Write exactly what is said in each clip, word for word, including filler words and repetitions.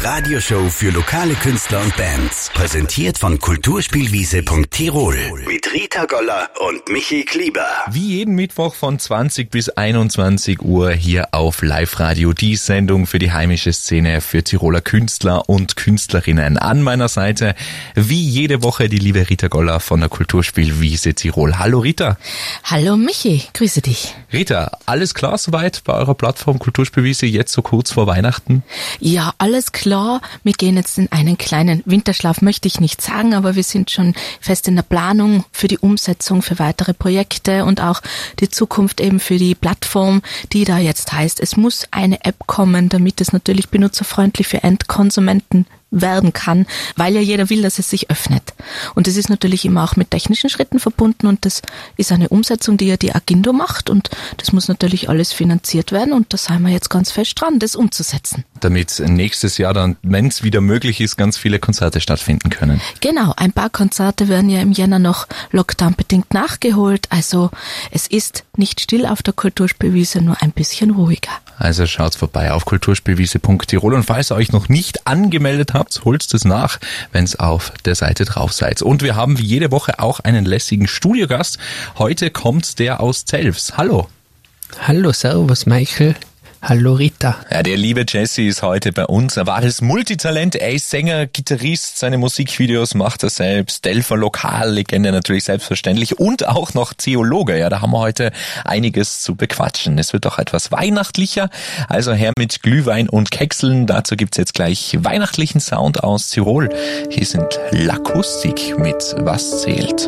Radioshow für lokale Künstler und Bands. Präsentiert von kulturspielwiese punkt tirol. Mit Rita Goller und Michi Klieber. Wie jeden Mittwoch von zwanzig bis einundzwanzig Uhr hier auf Live-Radio. Die Sendung für die heimische Szene, für Tiroler Künstler und Künstlerinnen. An meiner Seite, wie jede Woche, die liebe Rita Goller von der Kulturspielwiese Tirol. Hallo Rita. Hallo Michi, grüße dich. Rita, alles klar soweit bei eurer Plattform Kulturspielwiese, jetzt so kurz vor Weihnachten? Ja, alles klar. Wir gehen jetzt in einen kleinen Winterschlaf, möchte ich nicht sagen, aber wir sind schon fest in der Planung für die Umsetzung, für weitere Projekte und auch die Zukunft eben für die Plattform, die da jetzt heißt, es muss eine App kommen, damit es natürlich benutzerfreundlich für Endkonsumenten werden kann, weil ja jeder will, dass es sich öffnet. Und das ist natürlich immer auch mit technischen Schritten verbunden und das ist eine Umsetzung, die ja die Agindo macht und das muss natürlich alles finanziert werden und da sind wir jetzt ganz fest dran, das umzusetzen. Damit nächstes Jahr dann, wenn es wieder möglich ist, ganz viele Konzerte stattfinden können. Genau, ein paar Konzerte werden ja im Jänner noch Lockdown-bedingt nachgeholt, also es ist nicht still auf der Kulturspielwiese, nur ein bisschen ruhiger. Also schaut vorbei auf kulturspielwiese punkt tirol und falls ihr euch noch nicht angemeldet habt, holt es nach, wenn es auf der Seite drauf seid. Und wir haben wie jede Woche auch einen lässigen Studiogast. Heute kommt der aus Zelfs. Hallo. Hallo, servus Michael. Hallo Rita. Ja, der liebe Jesse ist heute bei uns. Er war das Multitalent. Er ist Sänger, Gitarrist, seine Musikvideos macht er selbst. Delfer Lokallegende natürlich selbstverständlich und auch noch Theologe. Ja, da haben wir heute einiges zu bequatschen. Es wird doch etwas weihnachtlicher. Also her mit Glühwein und Kekseln. Dazu gibt's jetzt gleich weihnachtlichen Sound aus Tirol. Hier sind L'Akustik mit Was zählt.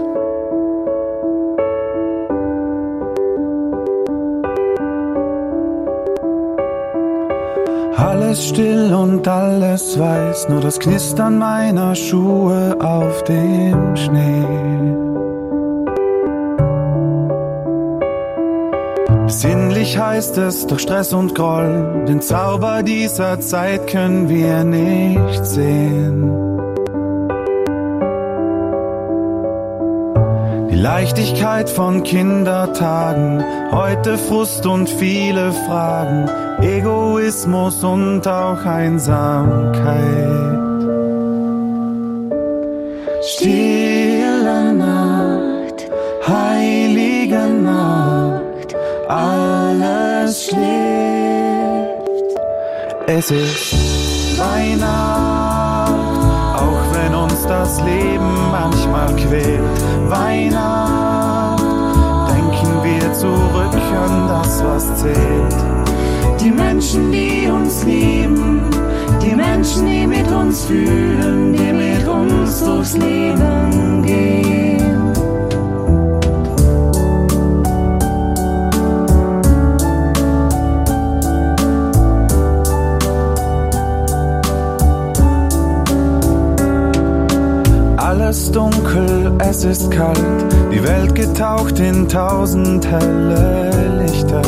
Alles still und alles weiß, nur das Knistern meiner Schuhe auf dem Schnee. Sinnlich heißt es, doch Stress und Groll, den Zauber dieser Zeit können wir nicht sehen. Die Leichtigkeit von Kindertagen, heute Frust und viele Fragen, Egoismus und auch Einsamkeit. Stille Nacht, heilige Nacht, alles schläft. Es ist Weihnacht, auch wenn uns das Leben manchmal quält. Weihnacht, denken wir zurück an das, was zählt. Die Menschen, die uns lieben, die Menschen, die mit uns fühlen, die mit uns durchs Leben gehen. Alles dunkel, es ist kalt, die Welt getaucht in tausend helle Lichter.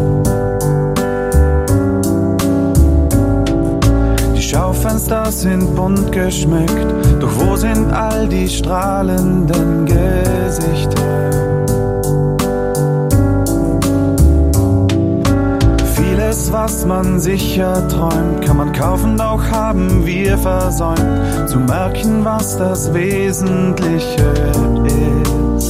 Die Schaufenster sind bunt geschmückt, doch wo sind all die strahlenden Gesichter? Vieles, was man sicher träumt, kann man kaufen, doch haben wir versäumt, zu merken, was das Wesentliche ist.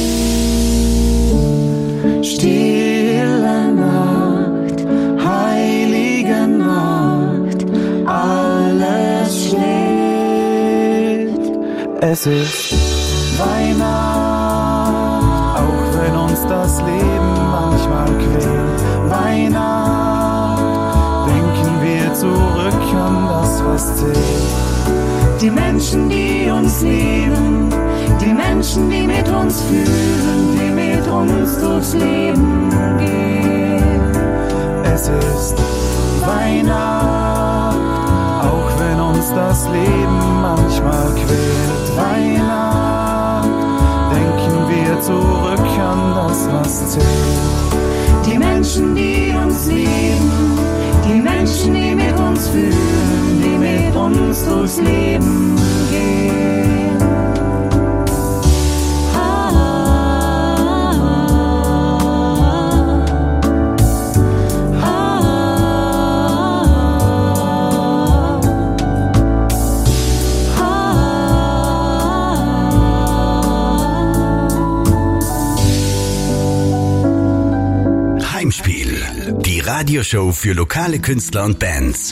Stille Nacht, heilige Nacht, alles schläft. Es ist Weihnacht, auch wenn uns das Leben manchmal quält. Weihnacht, denken wir zurück an das, was zählt. Die Menschen, die uns lieben, die Menschen, die mit uns fühlen, die mit uns durchs Leben gehen. Es ist Weihnacht, auch wenn uns das Leben manchmal quält. Weihnacht, denken wir zurück an das, was zählt. Die Menschen, die uns lieben, die Menschen, die mit uns fühlen, die mit uns durchs Leben gehen. Ah, ah, ah, Heimspiel, die Radioshow für lokale Künstler und Bands.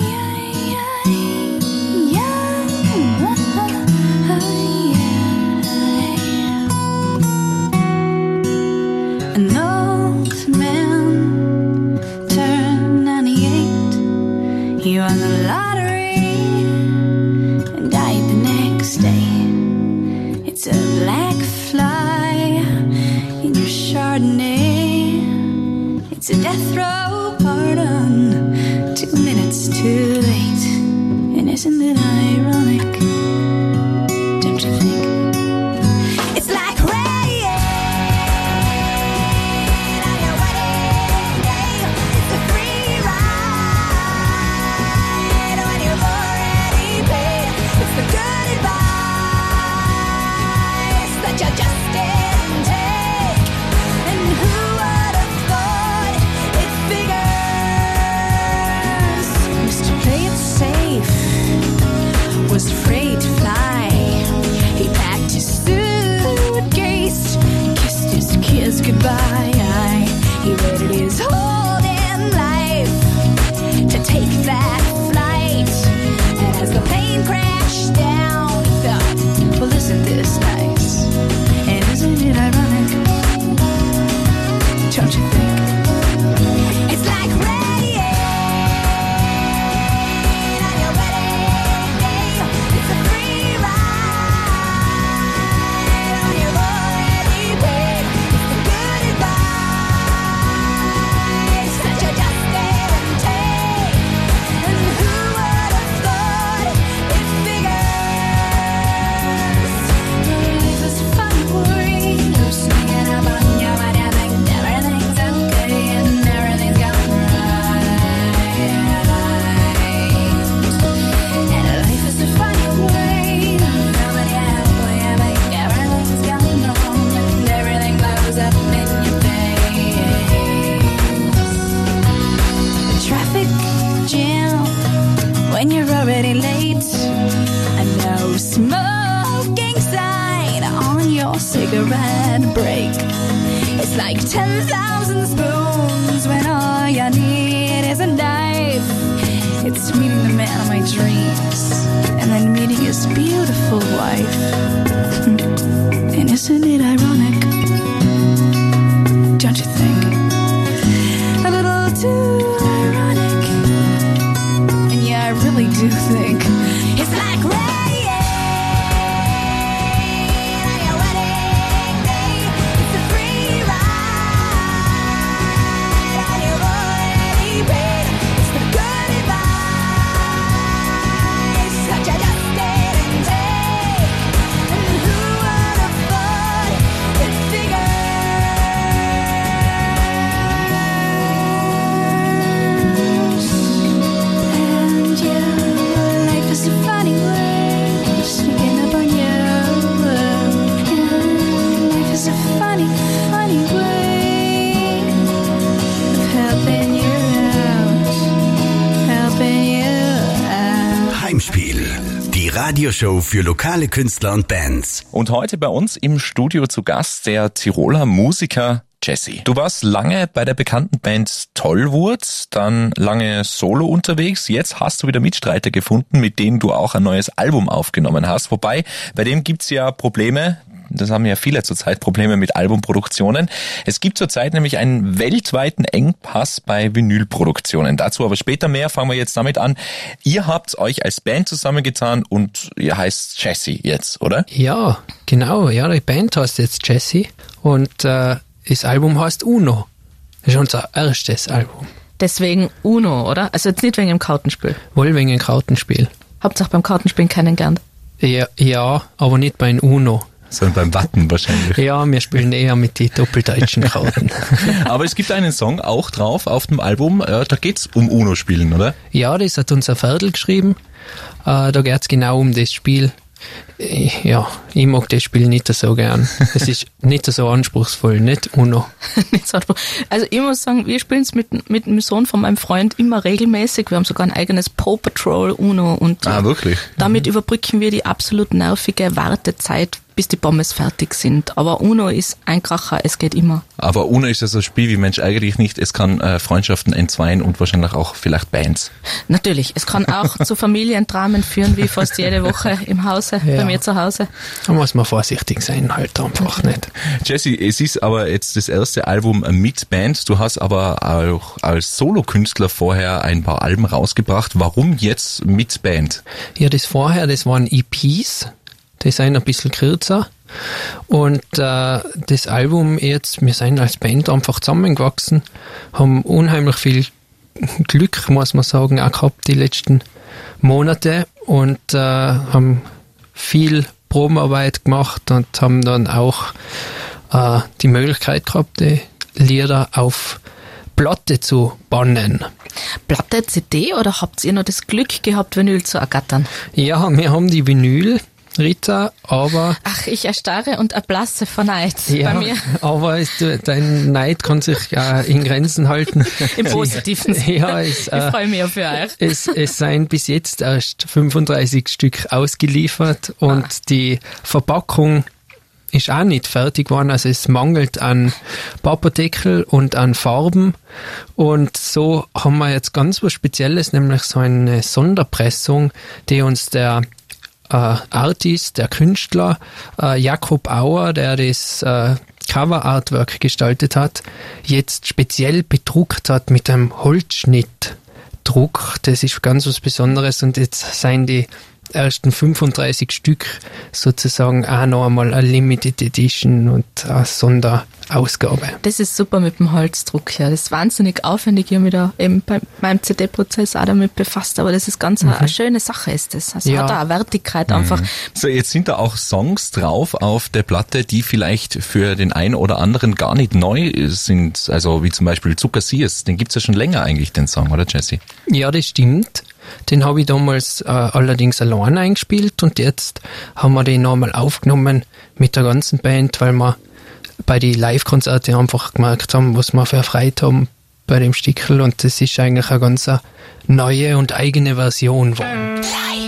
An old man turned ninety-eight. He won the lottery and died the next day. It's a black fly in your Chardonnay. It's a death row pardon, two minutes too late. And isn't it ironic? Don't you think? It's like rain on your wedding day. It's a free ride when you've already paid. It's the good advice that you just didn't take. And who would have thought it figures? Used to play it safe, was afraid to fly. He packed his suitcase, kissed his kids goodbye. He waited his whole damn life to take that flight. And as the plane crashed down, he thought, well, isn't this nice? And isn't it ironic? Don't you think? It's like rain on your wedding day. It's a free ride when you've already paid. It's the good advice that you just didn't take. And who would have thought it figures? Life is a funny worry. You're sneaking up on your body and think everything's okay and everything's going right. And life is a funny way. Nobody halfway, I think everything's going wrong and everything blows up in your face. The traffic jam when you're already late. And no smoking sign on your cigarette break. It's like ten thousand spoons when all you need is a knife. It's meeting the man of my dreams and then meeting his beautiful wife. And isn't it ironic? Don't you think? A little too ironic. And yeah, I really do think it's like rain on your wedding day. It's a free ride when you've already paid. It's the good advice that you just didn't take. And who would have thought it figures? And yeah, life is a funny way, sneaking up on you. Yeah, life is a funny, funny way of helping you out, helping you out. Heimspiel, die Radioshow für lokale Künstler und Bands. Und heute bei uns im Studio zu Gast der Tiroler Musiker Jesse. Du warst lange bei der bekannten Band Tollwurz, dann lange solo unterwegs. Jetzt hast du wieder Mitstreiter gefunden, mit denen du auch ein neues Album aufgenommen hast. Wobei, bei dem gibt's ja Probleme. Das haben ja viele zurzeit Probleme mit Albumproduktionen. Es gibt zurzeit nämlich einen weltweiten Engpass bei Vinylproduktionen. Dazu aber später mehr. Fangen wir jetzt damit an. Ihr habt euch als Band zusammengetan und ihr heißt Jesse jetzt, oder? Ja, genau. Ja, die Band heißt jetzt Jesse und äh, das Album heißt Uno. Das ist unser erstes Album. Deswegen Uno, oder? Also jetzt nicht wegen dem Kartenspiel. Wohl wegen dem Kartenspiel. Hauptsache beim Kartenspielen kennengelernt. Ja, ja, aber nicht beim Uno. Sondern beim Watten wahrscheinlich. Ja, wir spielen eher mit den doppeldeutschen Karten. Aber es gibt einen Song auch drauf auf dem Album, äh, da geht's um Uno-Spielen, oder? Ja, das hat unser Ferdl geschrieben. Äh, da geht's genau um das Spiel. Ja, ich mag das Spiel nicht so gern. Es ist nicht so anspruchsvoll, nicht Uno. Nicht so anspruchsvoll. Also ich muss sagen, wir spielen es mit, mit dem Sohn von meinem Freund immer regelmäßig. Wir haben sogar ein eigenes Paw Patrol Uno und ah, wirklich? damit mhm. überbrücken wir die absolut nervige Wartezeit, bis die Pommes fertig sind. Aber UNO ist ein Kracher, es geht immer. Aber UNO ist ja so ein Spiel wie Mensch eigentlich nicht. Es kann äh, Freundschaften entzweien und wahrscheinlich auch vielleicht Bands. Natürlich, es kann auch zu Familiendramen führen, wie fast jede Woche im Hause, Ja. bei mir zu Hause. Da muss man vorsichtig sein, halt einfach nicht. Jessie, es ist aber jetzt das erste Album mit Band. Du hast aber auch als Solokünstler vorher ein paar Alben rausgebracht. Warum jetzt mit Band? Ja, das vorher, das waren E Ps, die sind ein bisschen kürzer. Und äh, das Album jetzt, wir sind als Band einfach zusammengewachsen, haben unheimlich viel Glück, muss man sagen, auch gehabt die letzten Monate und äh, haben viel Probenarbeit gemacht und haben dann auch äh, die Möglichkeit gehabt, die Lieder auf Platte zu bannen. Platte, C D oder habt ihr noch das Glück gehabt, Vinyl zu ergattern? Ja, wir haben die Vinyl, Rita, aber Ach, ich erstarre und erblasse vor Neid ja, bei mir. aber ist, dein Neid kann sich äh, in Grenzen halten. Im positiven Sinne. Ja, es, Ich äh, freue mich auf euch. es, es seien bis jetzt erst fünfunddreißig Stück ausgeliefert und Ah. die Verpackung ist auch nicht fertig geworden, also es mangelt an Papperdeckel und an Farben und so haben wir jetzt ganz was Spezielles, nämlich so eine Sonderpressung, die uns der äh, Artist, der Künstler äh, Jakob Auer, der das äh, Cover-Artwork gestaltet hat, jetzt speziell bedruckt hat mit einem Holzschnittdruck. Das ist ganz was Besonderes und jetzt seien die ersten fünfunddreißig Stück sozusagen auch noch einmal eine Limited Edition und eine Sonderausgabe. Das ist super mit dem Holzdruck, ja. Das ist wahnsinnig aufwendig. Ich habe mich da eben bei meinem C D-Prozess auch damit befasst, aber das ist ganz eine, eine schöne Sache ist das. Also Ja. hat auch eine Wertigkeit einfach. So, jetzt sind da auch Songs drauf auf der Platte, die vielleicht für den einen oder anderen gar nicht neu sind. Also wie zum Beispiel Zucker Sears, den gibt's ja schon länger eigentlich, den Song, oder Jessie? Ja, das stimmt. Den habe ich damals äh, allerdings allein eingespielt und jetzt haben wir den nochmal aufgenommen mit der ganzen Band, weil wir bei den Live-Konzerten einfach gemerkt haben, was wir für Freude haben bei dem Stickel und das ist eigentlich eine ganz neue und eigene Version geworden.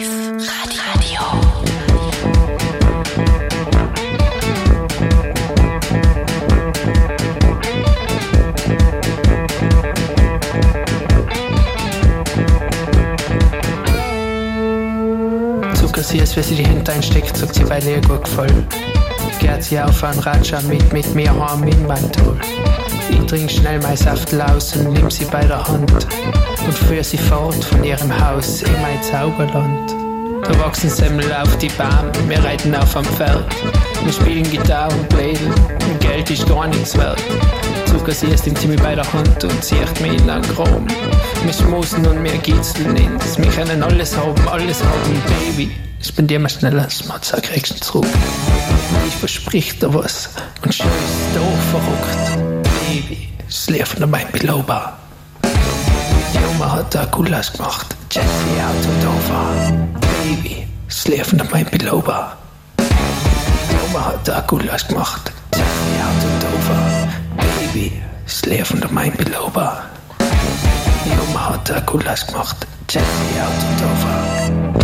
Zucker Sears, wer sie die Hände einsteckt, sagt sie, weil ihr gut gefallen. Geht sie auf einen Ratscher mit, mit mir heim in mein Tool. Ich trink schnell mein Saftel aus und nimm sie bei der Hand und führ sie fort von ihrem Haus in mein Zauberland. Da wachsen Semmel auf die Bahn, wir reiten auf am Pferd. Wir spielen Gitarre und Blädel und Geld ist gar nichts wert. Zucker Sears nimmt sie mich bei der Hand und zieht mich in einen Kram. Wir schmusen und wir gitzeln ins, wir können alles haben, alles haben, Baby. Spendier mir schneller, Smatzer, kriegst du zurück. Ich versprich dir was und scheiß doch verrückt. Baby, das Leben an meinem Belober. Die Oma hat da Gulasch gemacht, Jessie out und over. Baby, das Leben an meinem Belober. Die Oma hat da Gulasch gemacht, Jessie out und over. Baby, das Leben an meinem Belober. Die Oma hat da Gulasch gemacht, Jessie out und over.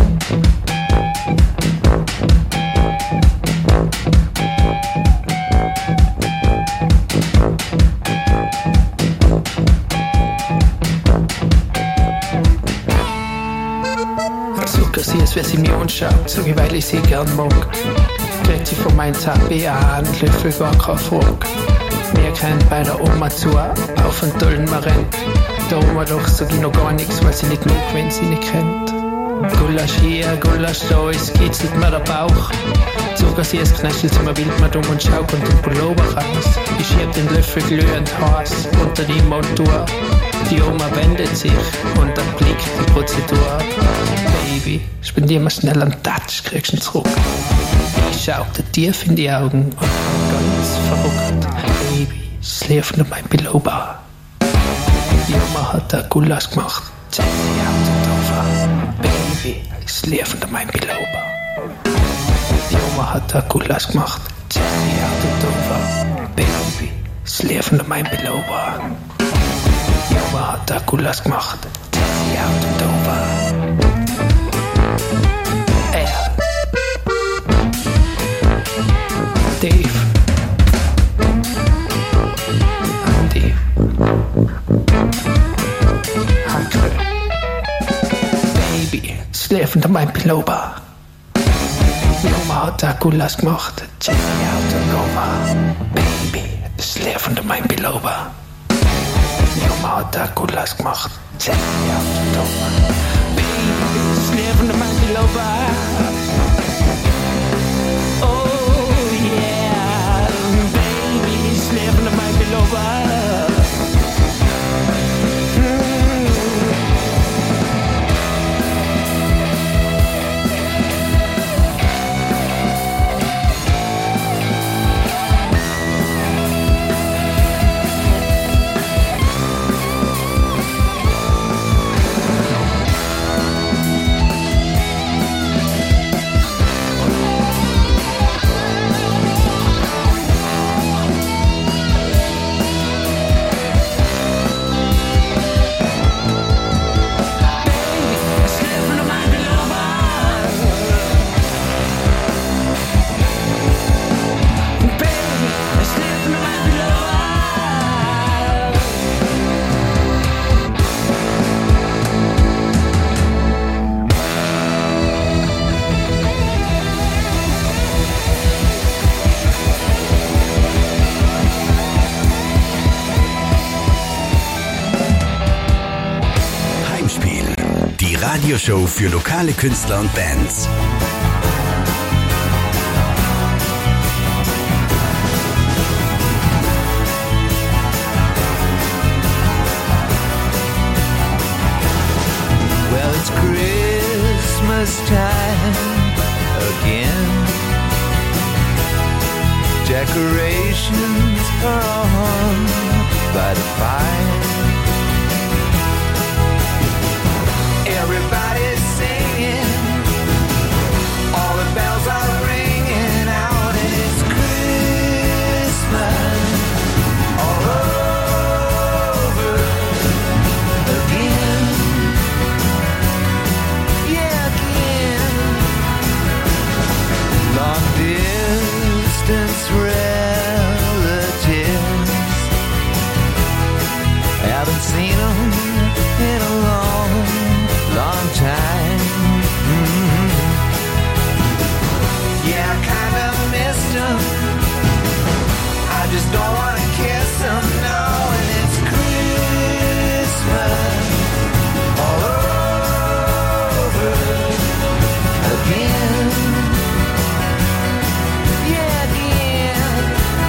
Zucker Sears, wer sie mir anschaut, sag ich, weil ich sie gern mag. Kriegt sie von meinem Zappi auch einen Löffel, gar keine Frage. Wir kennen bei der Oma zu, auf einen tollen Marent. Der Oma doch sag ich noch gar nichts, weil sie nicht mag, wenn sie nicht kennt. Gulasch hier, Gulasch da, es kitzelt mir der Bauch. Zucker Sears knäschelt sie mir wild mit um und schaut und den Pullover raus. Ich schieb den Löffel glühend heiß unter die Montur. Die Oma wendet sich und erblickt die Prozedur. Baby, spendier mir schnell einen Touch, kriegst du ihn zurück. Ich schau dir tief in die Augen und bin ganz verrückt. Baby, das Leben an meinem Belober. Die Oma hat da Gulasch gemacht, Jessie out und over. Baby, das Leben an meinem Belober. Die Oma hat da Gulasch gemacht, Jessie out und over. Baby, das Leben an meinem Belober. Die Oma hat da Gulasch gemacht, Jessie out und over. Er. Steve. Andy. Hackle. Baby, schläfen to mein Pilober. Die Oma hat da Gulasch gemacht. Check me out and over. Baby, schläfen to mein Pilober. Die Oma hat da Gulasch gemacht. Check me out and over. Baby, schläfen to mein Pilober. Oh yeah, baby, schläfen to mein Pilober. Radioshow für lokale Künstler und Bands. Well, it's Christmas time again. Decorations are on by the fire. Everybody's singing, all the bells are ringing out, and it's Christmas all over again. Yeah, again. Long distance relatives, haven't seen them in a long long time. Mm-hmm. Yeah, I kinda missed him. I just don't wanna kiss him now, and it's Christmas all over again. Yeah, again.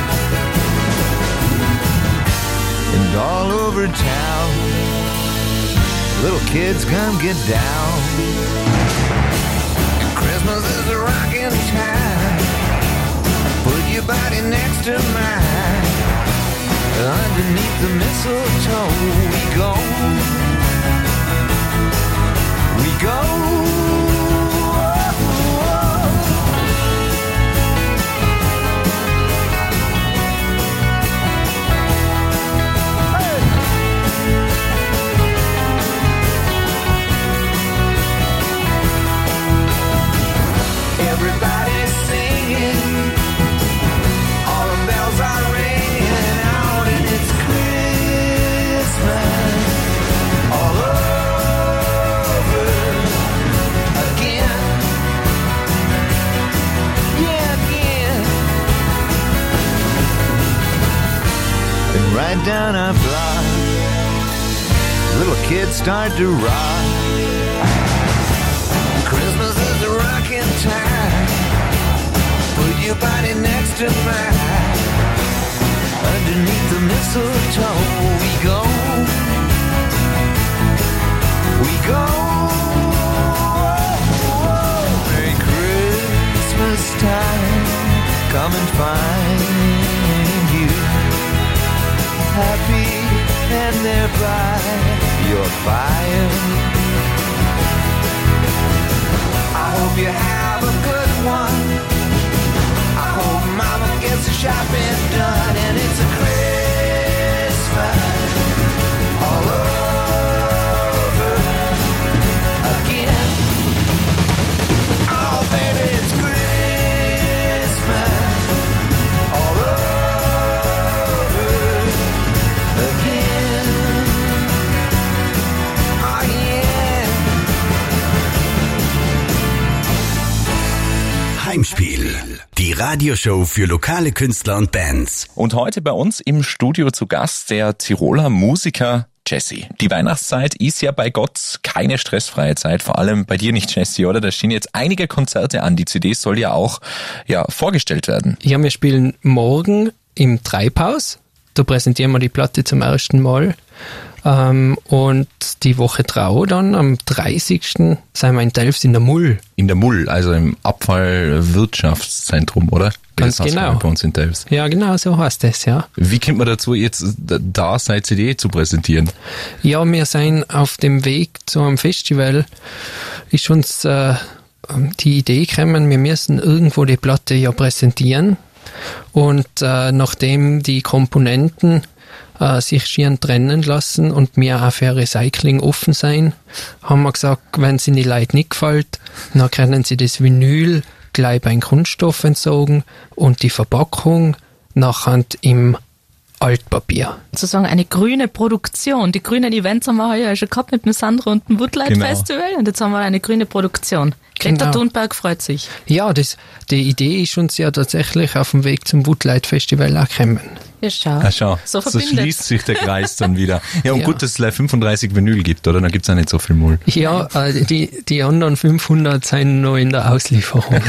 And all over town, little kids come get down. Christmas is a rockin' time. Put your body next to mine. Underneath the mistletoe we go. We go. Everybody's singing, all the bells are ringing out, and it's Christmas all over again. Yeah, again. And right down our block, little kids start to rock. Christmas is a rockin' time. Put your body next to mine. Underneath the mistletoe we go. We go. Merry Christmas time. Come and find you happy and there by your fire. I hope you have a good one. I hope Mama gets the shopping done, and it's a Christmas all over again. Oh, baby, it's Christmas Radioshow für lokale Künstler und Bands. Und heute bei uns im Studio zu Gast der Tiroler Musiker Jesse. Die Weihnachtszeit ist ja bei Gott keine stressfreie Zeit, vor allem bei dir nicht, Jesse, oder? Da stehen jetzt einige Konzerte an. Die C D soll ja auch ja, vorgestellt werden. Ja, wir spielen morgen im Treibhaus. Da präsentieren wir die Platte zum ersten Mal. Ähm, und die Woche drauf dann, am dreißigsten sind wir in Delfs in der Mull. In der Mull, also im Abfallwirtschaftszentrum, oder? Ganz das genau. Bei uns in Delfs. Ja, genau, so heißt das, ja. Wie kommt man dazu, jetzt da seine C D zu präsentieren? Ja, wir sind auf dem Weg zu einem Festival. Ist uns äh, die Idee gekommen, wir müssen irgendwo die Platte ja präsentieren. Und äh, nachdem die Komponenten äh, sich schieren trennen lassen und wir auch für Recycling offen sein, haben wir gesagt, wenn es in die Leute nicht gefällt, dann können sie das Vinyl gleich beim Kunststoff entsorgen und die Verpackung nachher im Altpapier. Sozusagen eine grüne Produktion. Die grünen Events haben wir ja schon gehabt mit dem Sandro und dem Woodlight Genau. Festival und jetzt haben wir eine grüne Produktion. Greta Genau. Thunberg freut sich. Ja, das, die Idee ist uns ja tatsächlich auf dem Weg zum Woodlight Festival auch gekommen. Ja, schau. Ah, schau, So so verbindet. schließt sich der Kreis dann wieder. Ja, und Ja. gut, dass es gleich fünfunddreißig Vinyl gibt, oder? Dann gibt's auch nicht so viel Mull. Ja, äh, die, die anderen fünfhundert sind noch in der Auslieferung.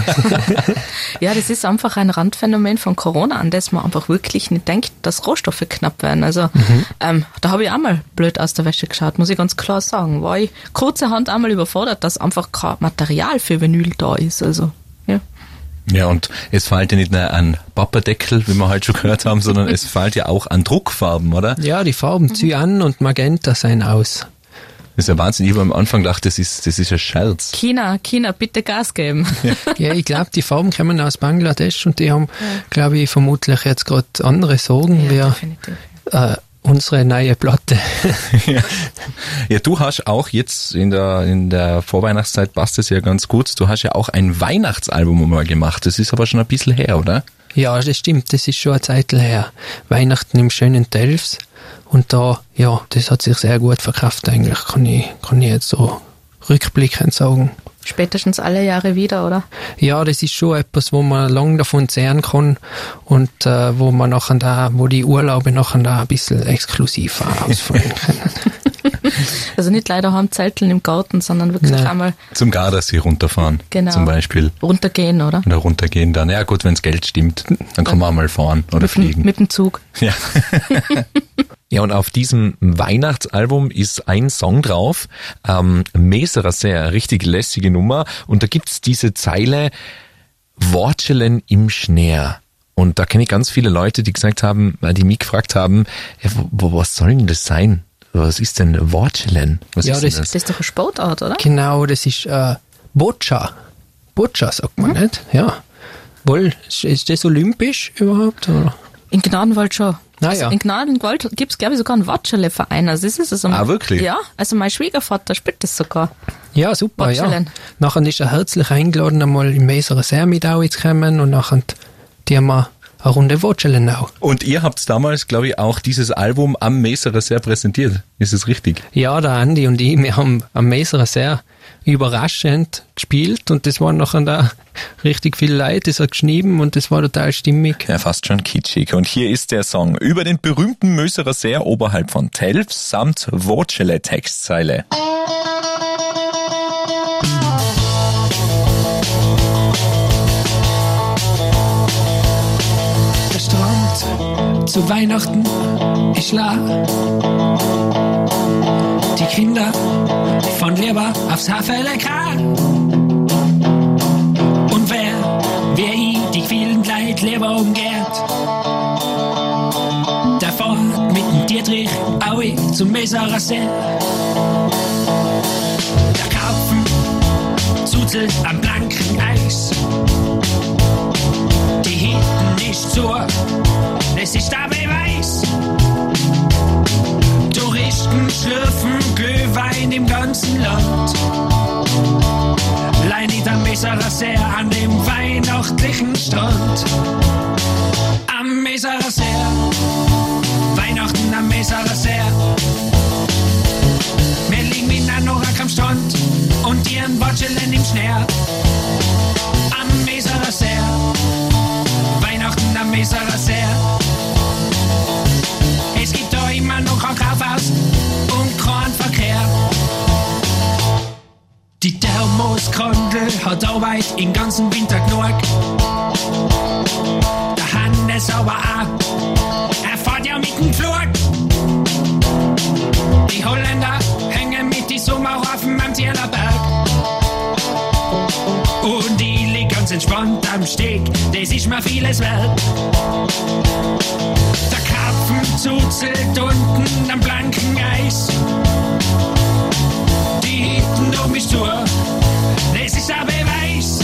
Ja, das ist einfach ein Randphänomen von Corona, an das man einfach wirklich nicht denkt, dass Rohstoffe knapp werden. Also ähm, da habe ich auch mal blöd aus der Wäsche geschaut, muss ich ganz klar sagen. War ich kurzerhand einmal überfordert, dass einfach kein Material für Vinyl da ist. Also, ja. Ja, und es fehlt ja nicht nur an Papperdeckel, wie wir heute schon gehört haben, sondern es fehlt ja auch an Druckfarben, oder? Ja, die Farben Cyan und Magenta sind aus. Das ist ja Wahnsinn. Ich habe am Anfang gedacht, das ist, das ist ein Scherz. China, China, bitte Gas geben. Ja, ich glaube, die Farben kommen aus Bangladesch und die haben, glaube ich, vermutlich jetzt gerade andere Sorgen Ja, wie definitiv. äh, unsere neue Platte. Ja, du hast auch jetzt in der, in der Vorweihnachtszeit passt es ja ganz gut. Du hast ja auch ein Weihnachtsalbum mal gemacht. Das ist aber schon ein bisschen her, oder? Ja, das stimmt, das ist schon eine Zeit her. Weihnachten im schönen Delfs. Und da, ja, das hat sich sehr gut verkauft eigentlich, kann ich, kann ich jetzt so rückblickend sagen. Spätestens alle Jahre wieder, oder? Ja, das ist schon etwas, wo man lang davon zehren kann und äh, wo man nachher da, wo die Urlaube nachher da ein bisschen exklusiver ausfallen können. Also nicht leider haben Zelteln im Garten, sondern wirklich Nein. einmal Zum Gardasee runterfahren. Genau. Zum Beispiel. runtergehen, oder? Oder runtergehen dann. Ja gut, wenns Geld stimmt, dann kann man auch mal fahren oder Mit, dem- fliegen. mit dem Zug. Ja. Ja, und auf diesem Weihnachtsalbum ist ein Song drauf, ähm, Meserer sehr, richtig lässige Nummer. Und da gibt's diese Zeile, Wortschelen im Schnee. Und da kenne ich ganz viele Leute, die gesagt haben, die mich gefragt haben, ja, wo, was soll denn das sein? Was ist denn Wortschelen? Was Ja, ist denn das- Das ist doch eine Sportart, oder? Genau, das ist äh, Boccia. Boccia sagt man nicht, ja. Wohl, ist- ist das olympisch überhaupt? Oder? In Gnadenwald schon. Ah, also ja. in Gnadenwald gibt es, glaube ich, sogar einen Watschele-Verein. Also das ist also Ah, wirklich? Ja, also mein Schwiegervater spielt das sogar. Ja, super, ja. Boccialen. Nachher ist er herzlich eingeladen, einmal im Meserer See mit auch zu kommen und nachher die haben wir eine Runde Watschelen auch. Und ihr habt damals, glaube ich, auch dieses Album am Meserer sehr präsentiert. Ist es richtig? Ja, der Andi und ich, wir haben am Meserer sehr überraschend gespielt und das waren nachher da richtig viele Leute, das hat geschrieben und das war total stimmig. Ja, fast schon kitschig. Und hier ist der Song über den berühmten Möserer See oberhalb von Telfs samt Wortschele-Textzeile. Der Strand zu Weihnachten ist leer. Die Kinder von lieber aufs Haferlekar. Und wer, wer ich die vielen Leid lieber umgeht, der fährt mit dem Dietrich Aui zum Meserer See. Der Karpfen zuzelt am blanken Eis. Die hinten nicht so, es ist der Beweis. Touristen schlürfen Glühwein im ganzen Land. Leih nicht am Meserer See an dem weihnachtlichen Strand. Am Meserer See, Weihnachten am Meserer See. Wir liegen mit Anorak am Strand und ihren Watschelen im Schnee. Am Meserer See, hat Arbeit den ganzen Winter genug. Der Hannes aber auch, er fährt ja mit dem Flug. Die Holländer hängen mit die Sommerhafen am Tierlerberg. Und die liegt ganz entspannt am Steg, das ist mir vieles wert. Der Karpfen zuzelt unten am blanken Eis. Die Hitten um mich zu, das ist ein Beweis.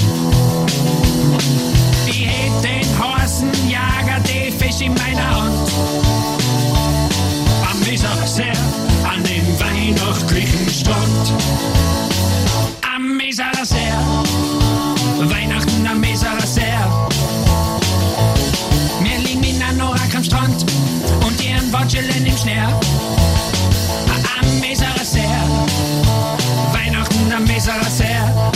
Ich hätt den Hasenjager, die Fisch in meiner Hand. Am Weserseer, an dem weihnachtlichen Strand. Am Weserseer, Weihnachten am Weserseer. Wir liegen in Anorak am Strand und ihren Watscheln im Schnee. Am Weserseer, Weihnachten am Weserseer.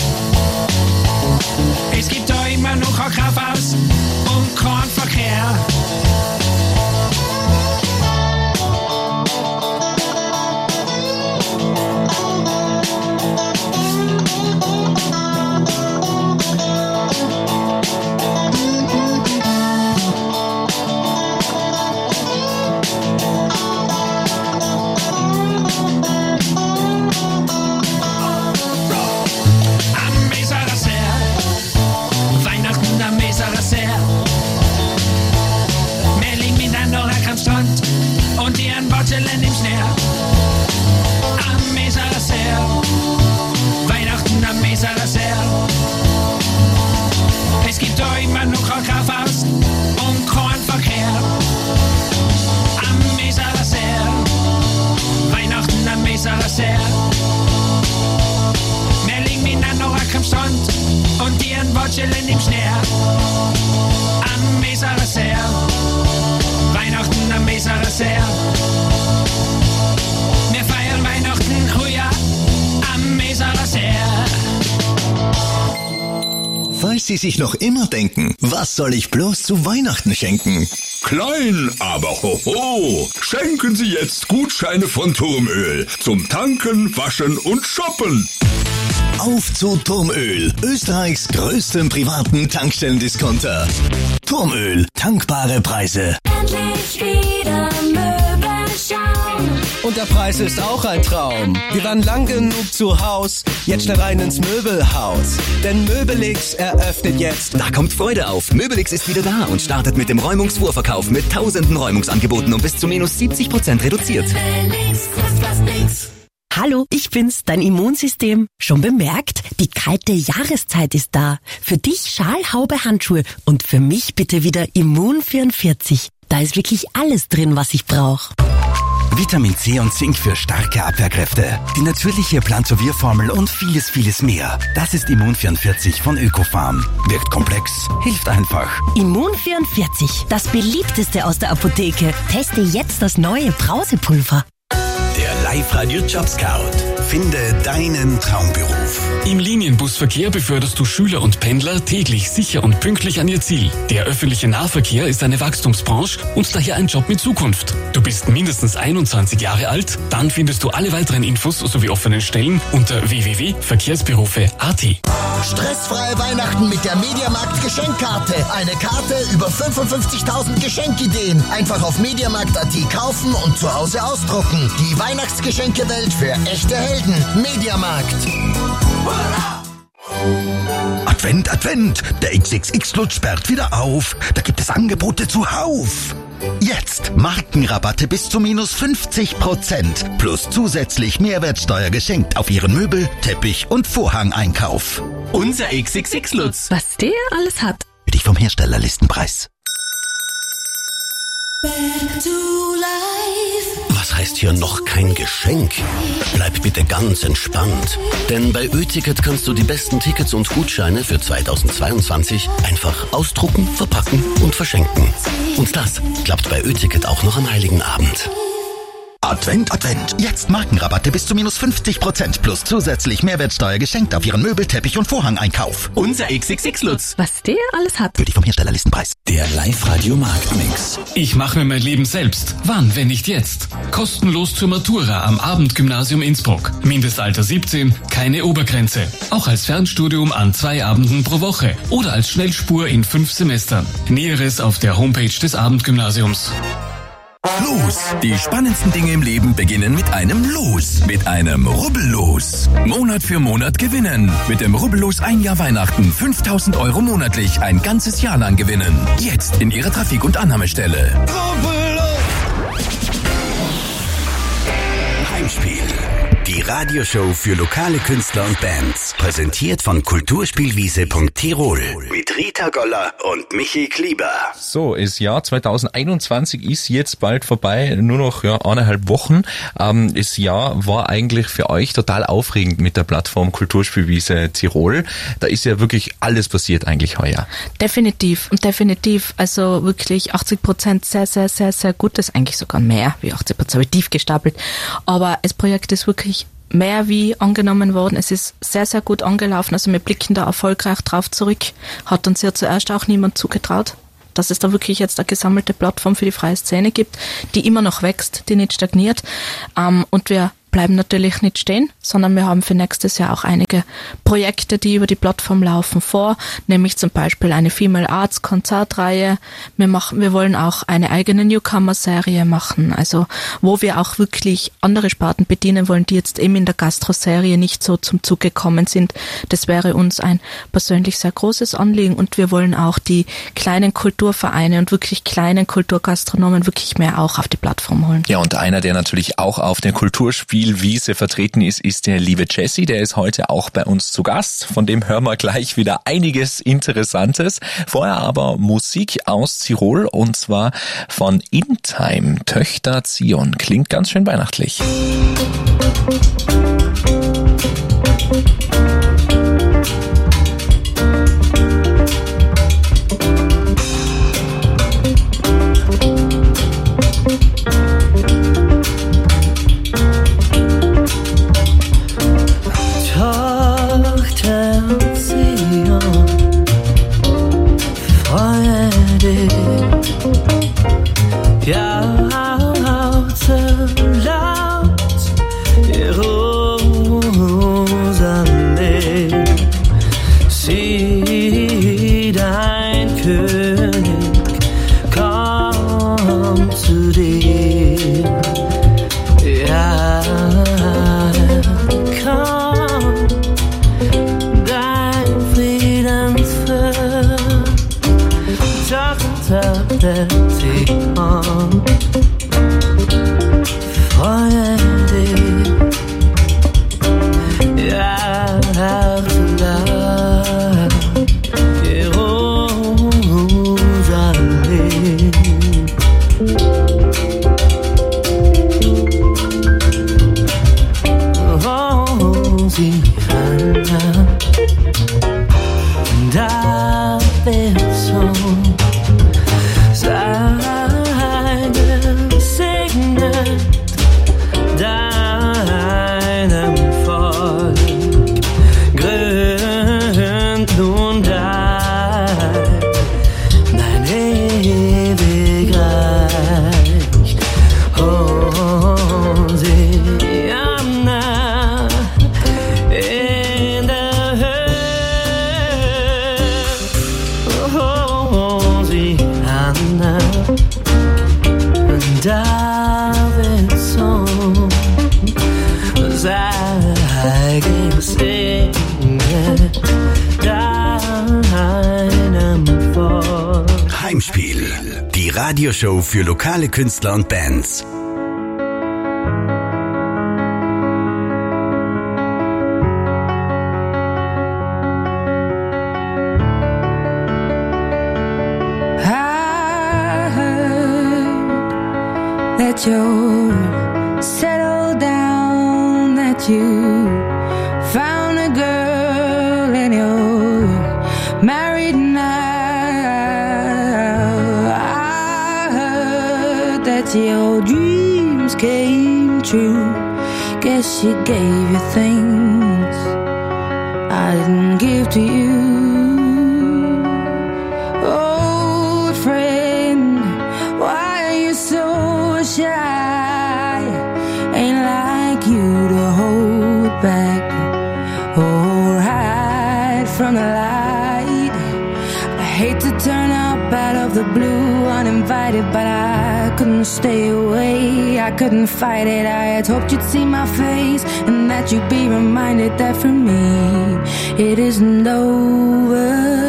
Es gibt da immer noch ein Kaufhaus und kein Verkehr. Und ihren Watscheln im Schnee. Am Weserseer, Weihnachten am Weserseer. Es gibt da immer noch ein Kaufhaus und kein Verkehr. Am Weserseer, Weihnachten am Weserseer. Wir liegen in Anorak am Strand und ihren Watscheln im Schnee. Am Weserseer, Weihnachten am Weserseer. Wir feiern Weihnachten heuer am Weserseer. Falls Sie sich noch immer denken, was soll ich bloß zu Weihnachten schenken? Klein, aber hoho! Schenken Sie jetzt Gutscheine von Turmöl zum Tanken, Waschen und Shoppen. Auf zu Turmöl, Österreichs größtem privaten Tankstellendiscounter. Turmöl, tankbare Preise. Endlich wieder Möbel schauen. Und der Preis ist auch ein Traum. Wir waren lang genug zu Haus, jetzt schnell rein ins Möbelhaus. Denn Möbelix eröffnet jetzt. Da kommt Freude auf. Möbelix ist wieder da und startet mit dem Räumungsvorverkauf mit tausenden Räumungsangeboten um bis zu minus siebzig Prozent reduziert. Möbelix kostet fast nix. Hallo, ich bin's, dein Immunsystem. Schon bemerkt? Die kalte Jahreszeit ist da. Für dich Schal, Haube, Handschuhe und für mich bitte wieder Immun vierundvierzig. Da ist wirklich alles drin, was ich brauche. Vitamin C und Zink für starke Abwehrkräfte, die natürliche Plantovir-Formel und vieles, vieles mehr. Das ist Immun vierundvierzig von Ökofarm. Wirkt komplex, hilft einfach. Immun vierundvierzig, das beliebteste aus der Apotheke. Teste jetzt das neue Brausepulver. Der Live-Radio-Job-Scout. Finde deinen Traumberuf. Im Linienbusverkehr beförderst du Schüler und Pendler täglich sicher und pünktlich an ihr Ziel. Der öffentliche Nahverkehr ist eine Wachstumsbranche und daher ein Job mit Zukunft. Du bist mindestens einundzwanzig Jahre alt, dann findest du alle weiteren Infos sowie offenen Stellen unter w w w punkt verkehrsberufe punkt a t. Stressfreie Weihnachten mit der Mediamarkt Geschenkkarte. Eine Karte über fünfundfünfzigtausend Geschenkideen. Einfach auf mediamarkt punkt a t kaufen und zu Hause ausdrucken. Die Weihnachtsgeschenkewelt für echte Helden. Mediamarkt. Advent, Advent, der X X X-Club sperrt wieder auf. Da gibt es Angebote zuhauf. Jetzt Markenrabatte bis zu minus fünfzig Prozent. Plus zusätzlich Mehrwertsteuer geschenkt auf Ihren Möbel-, Teppich- und Vorhangeinkauf. Unser X X X-Lutz. Was der alles hat. Für dich vom Herstellerlistenpreis. Back to life. Was heißt hier noch kein Geschenk? Bleib bitte ganz entspannt. Denn bei Ö-Ticket kannst du die besten Tickets und Gutscheine für zweitausendzweiundzwanzig einfach ausdrucken, verpacken und verschenken. Und das klappt bei Ö-Ticket auch noch am Heiligen Abend. Advent, Advent. Jetzt Markenrabatte bis zu minus fünfzig Prozent plus zusätzlich Mehrwertsteuer geschenkt auf Ihren Möbel-, Teppich- und Vorhangeinkauf. Unser X X X-Lutz. Was der alles hat. Für die vom Herstellerlistenpreis. Der Live-Radio-Marktmix. Ich mache mir mein Leben selbst. Wann, wenn nicht jetzt? Kostenlos zur Matura am Abendgymnasium Innsbruck. Mindestalter siebzehn, keine Obergrenze. Auch als Fernstudium an zwei Abenden pro Woche. Oder als Schnellspur in fünf Semestern. Näheres auf der Homepage des Abendgymnasiums. Los! Die spannendsten Dinge im Leben beginnen mit einem Los. Mit einem Rubbellos. Monat für Monat gewinnen. Mit dem Rubbellos ein Jahr Weihnachten fünftausend Euro monatlich ein ganzes Jahr lang gewinnen. Jetzt in Ihrer Trafik- und Annahmestelle. Rubbellos! Heimspiel. Die Radioshow für lokale Künstler und Bands. Präsentiert von Kulturspielwiese Punkt Tirol. Mit Rita Goller und Michi Klieber. So, das Jahr zweitausendeinundzwanzig ist jetzt bald vorbei, nur noch ja, eineinhalb Wochen. Ähm, das Jahr war eigentlich für euch total aufregend mit der Plattform Kulturspielwiese Tirol. Da ist ja wirklich alles passiert eigentlich heuer. Definitiv und definitiv, also wirklich achtzig Prozent sehr, sehr, sehr, sehr gut. Das ist eigentlich sogar mehr wie achtzig Prozent, tief gestapelt. Aber das Projekt ist wirklich mehr wie angenommen worden. Es ist sehr, sehr gut angelaufen. Also wir blicken da erfolgreich drauf zurück. Hat uns ja zuerst auch niemand zugetraut, dass es da wirklich jetzt eine gesammelte Plattform für die freie Szene gibt, die immer noch wächst, die nicht stagniert. Ähm, und wir bleiben natürlich nicht stehen, sondern wir haben für nächstes Jahr auch einige Projekte, die über die Plattform laufen, vor, nämlich zum Beispiel eine Female Arts Konzertreihe. Wir machen, wir wollen auch eine eigene Newcomer-Serie machen, also wo wir auch wirklich andere Sparten bedienen wollen, die jetzt eben in der Gastro-Serie nicht so zum Zug gekommen sind. Das wäre uns ein persönlich sehr großes Anliegen und wir wollen auch die kleinen Kulturvereine und wirklich kleinen Kulturgastronomen wirklich mehr auch auf die Plattform holen. Ja, und einer, der natürlich auch auf der Kulturspiel Wiese vertreten ist, ist der liebe Jesse. Der ist heute auch bei uns zu Gast. Von dem hören wir gleich wieder einiges Interessantes. Vorher aber Musik aus Tirol und zwar von In Time, Töchter Zion. Klingt ganz schön weihnachtlich. Heimspiel. Die Radioshow für lokale Künstler und Bands. That you're settled down, that you found a girl and you're married now. I heard that your dreams came true. Guess she gave you things I didn't give to you. Old friend, why are you so shy? Ain't like you to hold back or hide from the light. I hate to turn up out of the blue uninvited, but I couldn't stay away, I couldn't fight it. I had hoped you'd see my face and that you'd be reminded that for me it isn't over.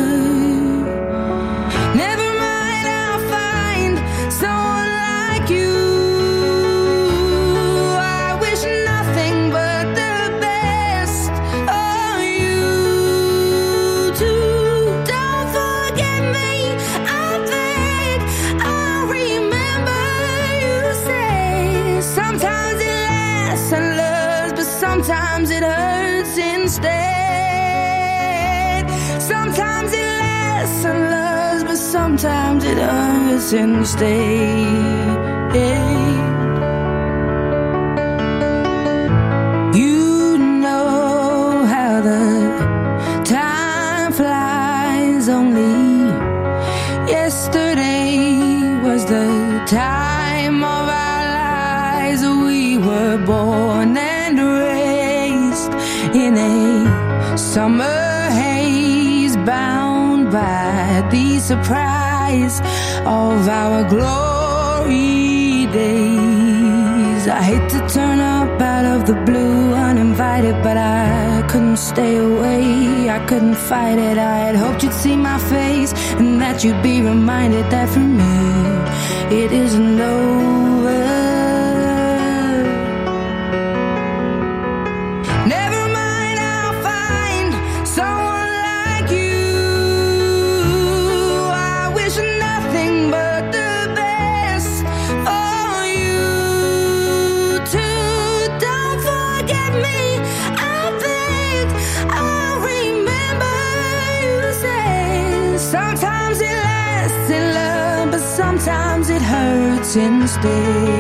Sometimes it hurts instead. Sometimes it lasts and loves, but sometimes it hurts instead. You know how the time flies. Only yesterday was the time of our lives. We were born and raised in a summer haze, bound by the surprise of our glory days. I hate to turn up out of the blue uninvited, but I couldn't stay away, I couldn't fight it. I had hoped you'd see my face and that you'd be reminded that for me it isn't over. Sometimes it hurts instead.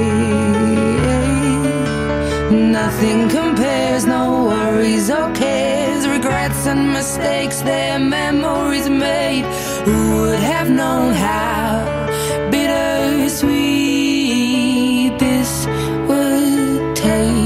Nothing compares, no worries or cares, regrets and mistakes, their memories made. Who would have known how bittersweet this would taste?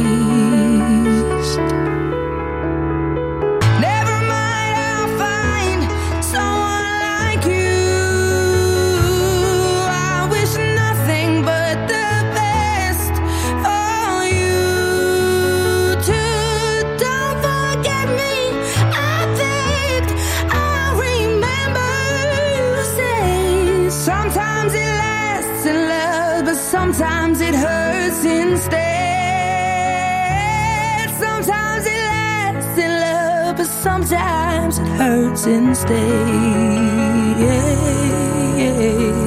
Sometimes it hurts instead. Sometimes it lasts in love, but sometimes it hurts instead.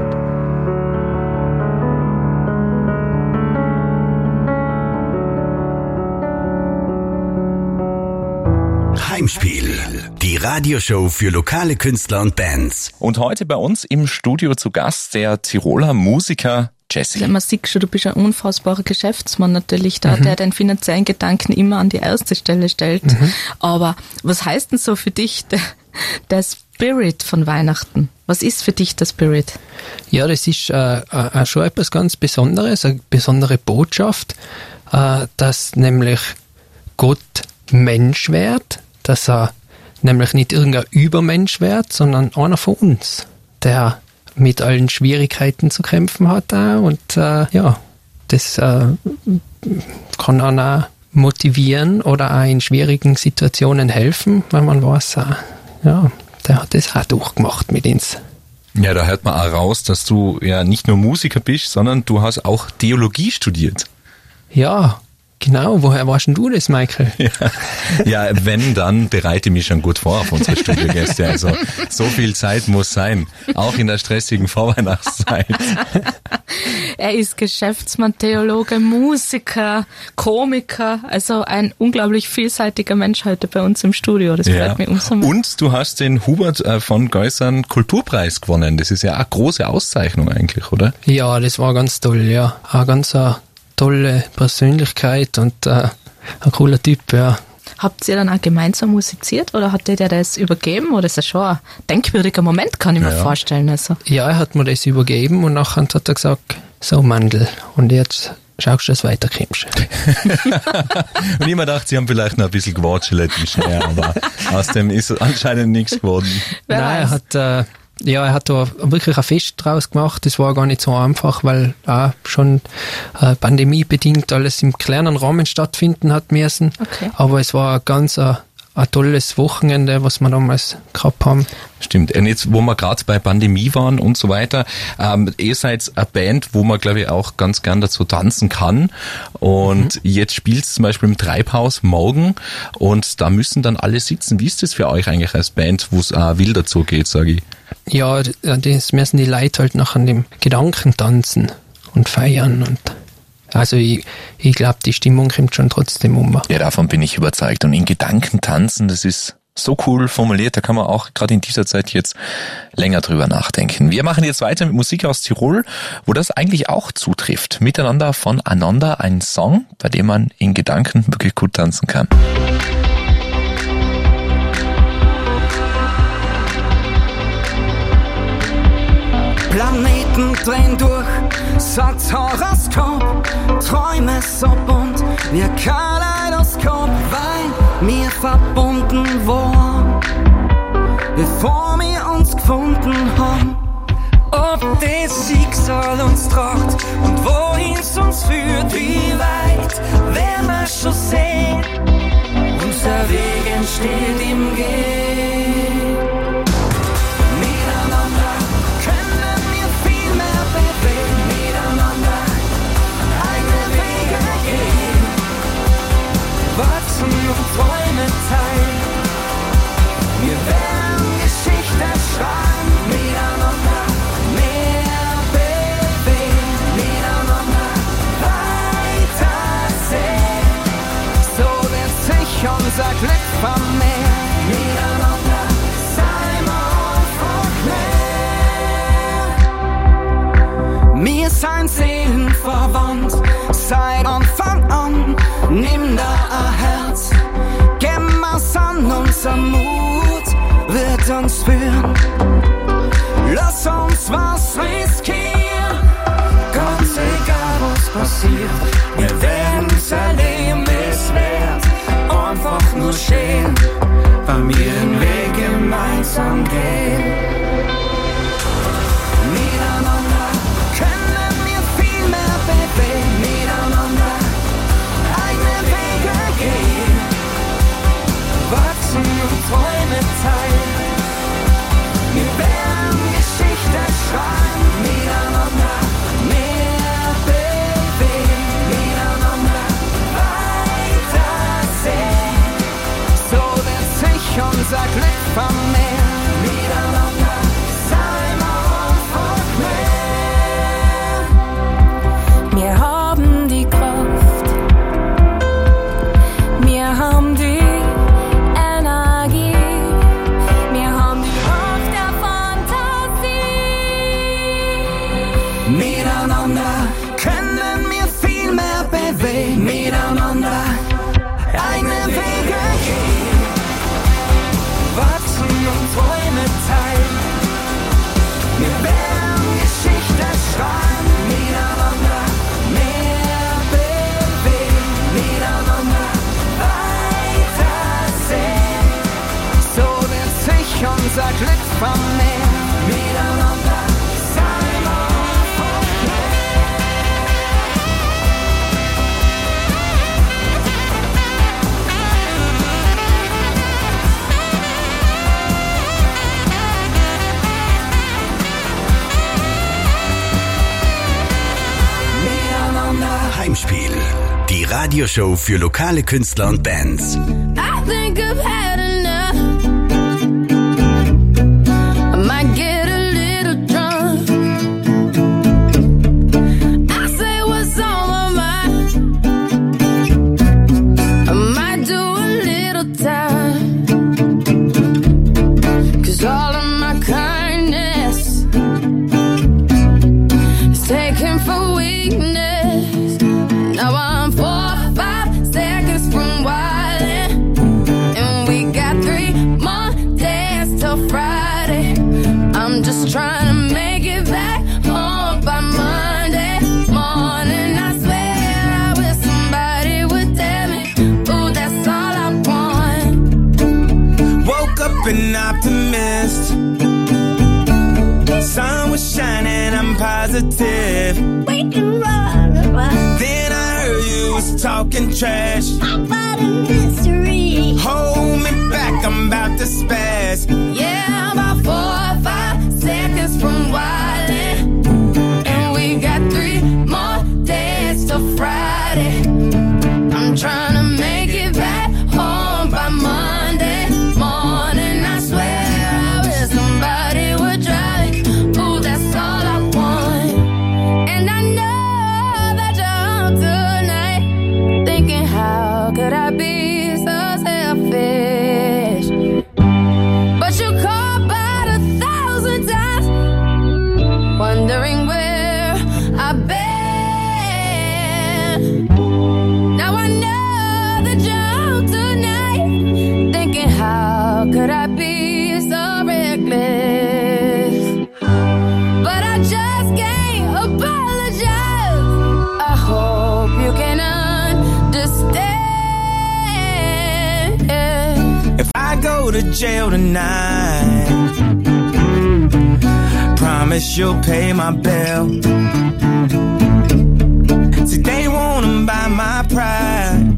Heimspiel, die Radioshow für lokale Künstler und Bands. Und heute bei uns im Studio zu Gast der Tiroler Musiker Jessie. Man sieht schon, du bist ein unfassbarer Geschäftsmann natürlich da, mhm. der den finanziellen Gedanken immer an die erste Stelle stellt. Mhm. Aber was heißt denn so für dich der, der Spirit von Weihnachten? Was ist für dich der Spirit? Ja, das ist äh, äh, schon etwas ganz Besonderes, eine besondere Botschaft, äh, dass nämlich Gott Mensch wird, dass er nämlich nicht irgendein Übermensch wird, sondern einer von uns, der mit allen Schwierigkeiten zu kämpfen hat auch. Und äh, ja, das äh, kann einen auch motivieren oder auch in schwierigen Situationen helfen, wenn man weiß, äh, ja, der hat das auch durchgemacht mit uns. Ja, da hört man auch raus, dass du ja nicht nur Musiker bist, sondern du hast auch Theologie studiert. Ja, genau. Woher weißt denn du das, Michael? Ja, ja, wenn, dann bereite ich mich schon gut vor auf unsere Studiogäste. Also so viel Zeit muss sein, auch in der stressigen Vorweihnachtszeit. Er ist Geschäftsmann, Theologe, Musiker, Komiker, also ein unglaublich vielseitiger Mensch heute bei uns im Studio. Das freut ja. mich umso mehr. Und du hast den Hubert von Geusern Kulturpreis gewonnen. Das ist ja eine große Auszeichnung eigentlich, oder? Ja, das war ganz toll, ja. Eine ganz eine tolle Persönlichkeit und äh, ein cooler Typ, ja. Habt ihr dann auch gemeinsam musiziert oder hat der dir das übergeben? Oder ist das schon ein denkwürdiger Moment, kann ich mir Ja. vorstellen. Also. Ja, er hat mir das übergeben und nachher hat er gesagt, so Mandel, und jetzt schaust du, dass du weiterkommst. Und ich mir dachte, sie haben vielleicht noch ein bisschen gewatschelt im Schnee, aber aus dem ist anscheinend nichts geworden. Nein, er hat, äh, ja, er hat da wirklich ein Fest draus gemacht. Das war gar nicht so einfach, weil auch schon äh, pandemiebedingt alles im kleinen Rahmen stattfinden hat müssen. Okay. Aber es war ein ganz äh, ein tolles Wochenende, was wir damals gehabt haben. Stimmt. Und jetzt, wo wir gerade bei Pandemie waren und so weiter, ähm, ihr seid eine Band, wo man, glaube ich, auch ganz gern dazu tanzen kann. Und mhm. jetzt spielt zum Beispiel im Treibhaus morgen und da müssen dann alle sitzen. Wie ist das für euch eigentlich als Band, wo es äh, wild dazu geht, sage ich? Ja, das müssen die Leute halt nach an dem Gedanken tanzen und feiern und also ich, ich glaube, die Stimmung kommt schon trotzdem um. Ja, davon bin ich überzeugt. Und in Gedanken tanzen, das ist so cool formuliert, da kann man auch gerade in dieser Zeit jetzt länger drüber nachdenken. Wir machen jetzt weiter mit Musik aus Tirol, wo das eigentlich auch zutrifft. Miteinander von Ananda, ein Song, bei dem man in Gedanken wirklich gut tanzen kann. Planeten drehen durch, sagt Horoskop. Träume so bunt wie ein Kaleidoskop, weil wir verbunden waren, bevor wir uns gefunden haben. Ob das Schicksal uns tragt und wohin es uns führt, wie weit werden wir schon sehen. Unser Weg entsteht im Gehen. Träume teilen. Wir werden Geschichte schreiben, miteinander mehr bewegen, miteinander weitersehen. So wird sich unser Glück vermehren, miteinander sein und mehr. Wir sind seelenverwandt, seit Anfang an, nimm da ein Herz. Unser Mut wird uns führen. Lass uns was riskieren. Ganz egal, was passiert, wir werden's erleben, es wird einfach nur schön, weil wir den Weg gemeinsam gehen. Miteinander können wir viel mehr bewegen, miteinander eigene Wege gehen. Wachsen und Träume teilen. Wir werden Geschichte schreiben, miteinander mehr bewegen, miteinander weitersehen. So wird sich unser Glück vermehren, miteinander sein und mehr. Wir haben die Kraft, wir haben die miteinander können wir viel mehr bewegen, miteinander eigene Wege gehen, wachsen und Träume teilen. Wir werden Geschichte schreiben, miteinander mehr bewegen, miteinander weitersehen. So wird sich unser Glück vermehren, miteinander. Heimspiel, die Radioshow für lokale Künstler und Bands. I think I've had enough. I might get a little drunk. I say what's on my mind. I might do a little time. Cause all of my kindness is taken for weakness. hope and optimist. Sun was shining, I'm positive. We can run, run. Then I heard you was talking trash about a mystery. Hold me back, I'm about to spaz. Yeah, I'm about four or five seconds from wildin', and we got three more days till Friday. I'm trying to make it back home by Monday morning. I swear I wish somebody would drive it. Ooh, that's all I want. And I know that you're home tonight, thinking how could I be so selfish? But you called about a thousand times, wondering where I've been. Now I know that you're home tonight, thinking how could I be so reckless? But I just can't apologize. I hope you can understand. If I go to jail tonight, promise you'll pay my bill. See, they wanna buy my pride,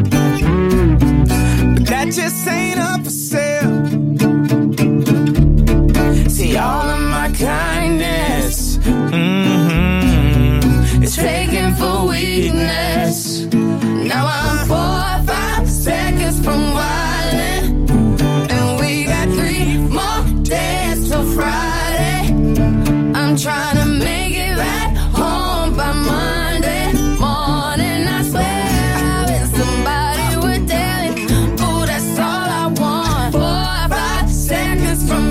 but that just ain't up for sale. See, all of my kindness, mm-hmm, is taken for weakness. Now I'm four or five seconds from wildin', and we got three more days till Friday. I'm trying to make it back home by Monday morning. I swear I wish somebody would tell me. Ooh, that's all I want. Four or five seconds from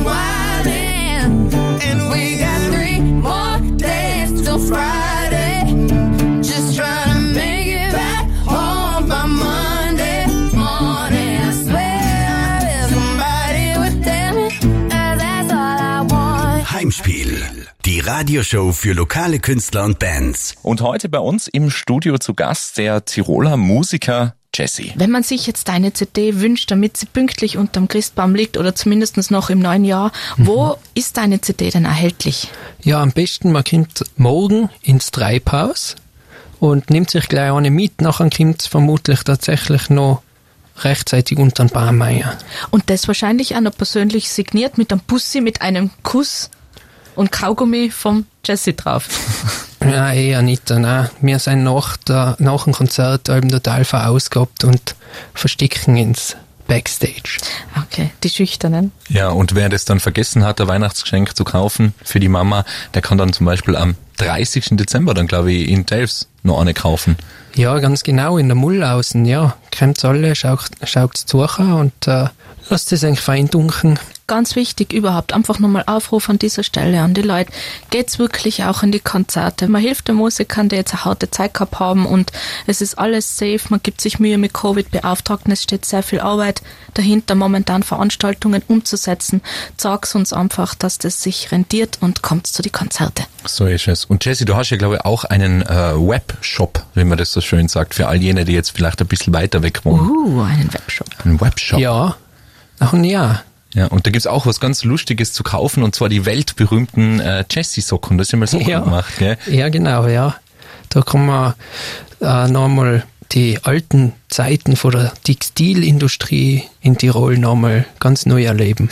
wildin', and we got three more days till Friday. Just trying to make it back home by Monday morning. I swear I wish somebody would tell me. That's all I want. Heimspiel. Die Radioshow für lokale Künstler und Bands. Und heute bei uns im Studio zu Gast der Tiroler Musiker Jesse. Wenn man sich jetzt eine C D wünscht, damit sie pünktlich unterm Christbaum liegt oder zumindest noch im neuen Jahr, wo mhm. ist deine C D denn erhältlich? Ja, am besten man kommt morgen ins Treibhaus und nimmt sich gleich eine mit. Nachher kommt es vermutlich tatsächlich noch rechtzeitig unter den Baumeier. Und das wahrscheinlich auch noch persönlich signiert mit einem Bussi, mit einem Kuss und Kaugummi vom Jesse drauf. Ja, eher nicht. Nein. Wir sind nach, der, nach dem Konzert eben total verausgabt und verstecken ins Backstage. Okay, die Schüchternen. Ja, und wer das dann vergessen hat, ein Weihnachtsgeschenk zu kaufen für die Mama, der kann dann zum Beispiel am dreißigsten Dezember dann, glaube ich, in Delfs noch eine kaufen. Ja, ganz genau, in der Mull außen, ja. Kommt alle, schaut es zu und äh, lasst es eigentlich fein dunkeln. Ganz wichtig überhaupt, einfach nochmal Aufruf an dieser Stelle an die Leute. Geht's wirklich auch in die Konzerte. Man hilft den Musikern, die jetzt eine harte Zeit gehabt haben und es ist alles safe. Man gibt sich Mühe mit Covid-Beauftragten. Es steht sehr viel Arbeit dahinter, momentan Veranstaltungen umzusetzen. Sag's uns einfach, dass das sich rentiert und kommt zu die Konzerte. So ist es. Und Jesse, du hast ja, glaube ich, auch einen äh, Webshop, wie man das so schön sagt, für all jene, die jetzt vielleicht ein bisschen weiter weg wohnen. Uh, einen Webshop. Ein Webshop. Ja. Ach und ja. Ja, und da gibt's auch was ganz Lustiges zu kaufen, und zwar die weltberühmten äh, Jessie-Socken. Das haben wir so ja. gemacht, gell? Ja, genau, ja. Da kann man äh, nochmal die alten Zeiten von der Textilindustrie in Tirol nochmal ganz neu erleben.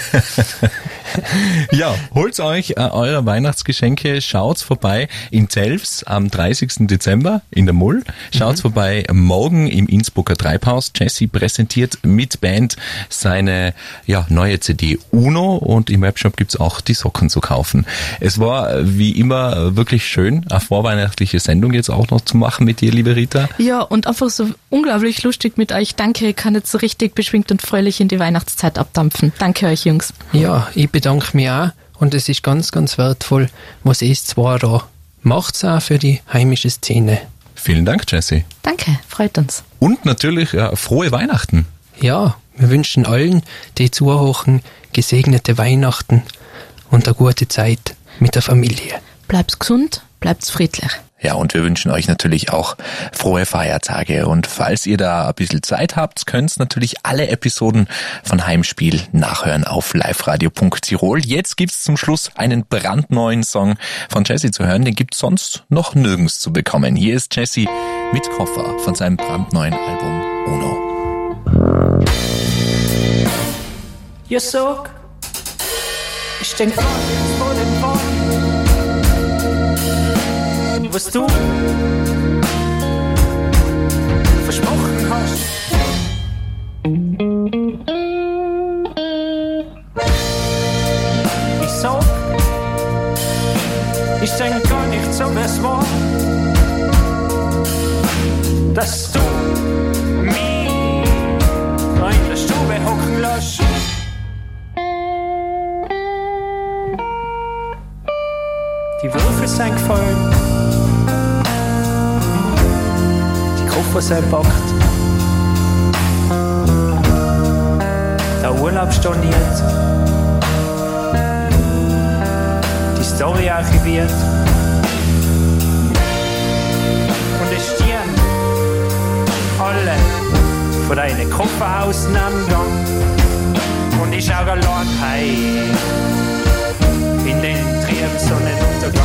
Ja, holt euch äh, eure Weihnachtsgeschenke, schaut's vorbei in Delfs am dreißigsten Dezember in der Mull. Schaut's mhm. vorbei morgen im Innsbrucker Treibhaus. Jesse präsentiert mit Band seine ja, neue C D Uno, und im Webshop gibt's auch die Socken zu kaufen. Es war wie immer wirklich schön, eine vorweihnachtliche Sendung jetzt auch noch zu machen mit dir, liebe Rita. Ja, und einfach so unglaublich lustig mit euch. Danke, ich kann jetzt so richtig beschwingt und fröhlich in die Weihnachtszeit abdampfen. Danke euch, Jungs. Ja, ich bedanke mich auch, und es ist ganz, ganz wertvoll, was ihr zwar da macht, auch für die heimische Szene. Vielen Dank, Jesse. Danke, freut uns. Und natürlich ja, frohe Weihnachten. Ja, wir wünschen allen, die zuhören, gesegnete Weihnachten und eine gute Zeit mit der Familie. Bleibt's gesund, bleibt's friedlich. Ja, und wir wünschen euch natürlich auch frohe Feiertage. Und falls ihr da ein bisschen Zeit habt, könnt ihr natürlich alle Episoden von Heimspiel nachhören auf liveradio punkt tirol. Jetzt gibt's zum Schluss einen brandneuen Song von Jesse zu hören. Den gibt's sonst noch nirgends zu bekommen. Hier ist Jesse mit Koffer von seinem brandneuen Album Uno. Ja, sag, ich denk gar nichts vor dem Wort, was du versprochen hast. Ich sag, ich denk gar nicht so, wie's war, dass du mich in der Stube hocken lässt. Die Würfel sind gefallen, die Koffer sind packt, der Urlaub storniert, die Story archiviert und es stehen alle von deinen Koffer auseinander und ich schaue allein heim in den Trieb Sonnenuntergang.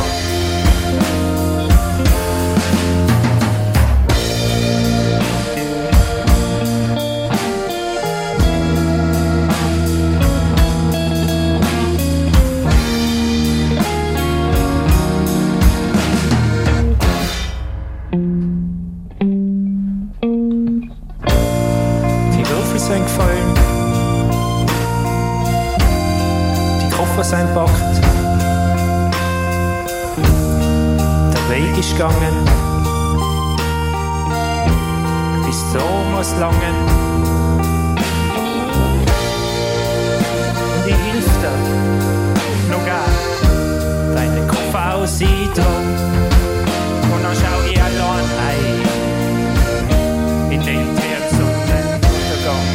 Die Würfel sind gefallen, die Koffer sind packt. Weg ist gegangen, bis so muss langen. Und ich hilf dir, noch gar deine Koffer aussieht und dann schau ich allein ein in den Sonnenuntergang.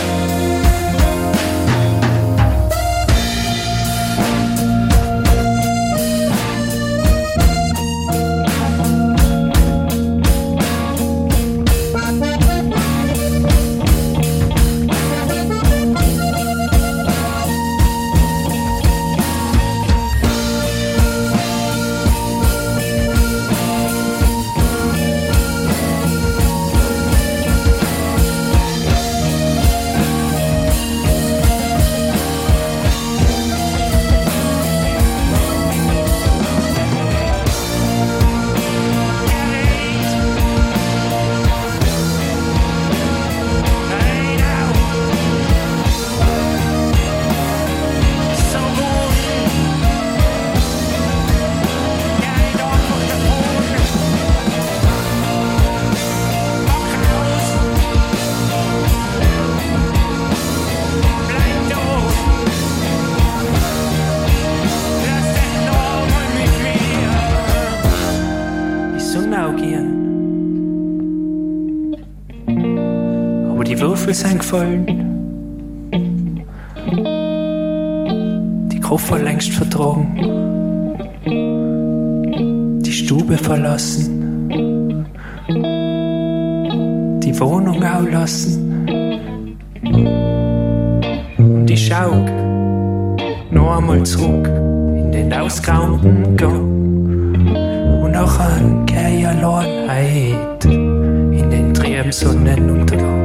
Sind gefallen, die Koffer längst vertragen, die Stube verlassen, die Wohnung auch lassen und ich schau noch einmal zurück in den ausgeräumten Gang und nachher geh ich allein in den trüben Sonnenuntergang.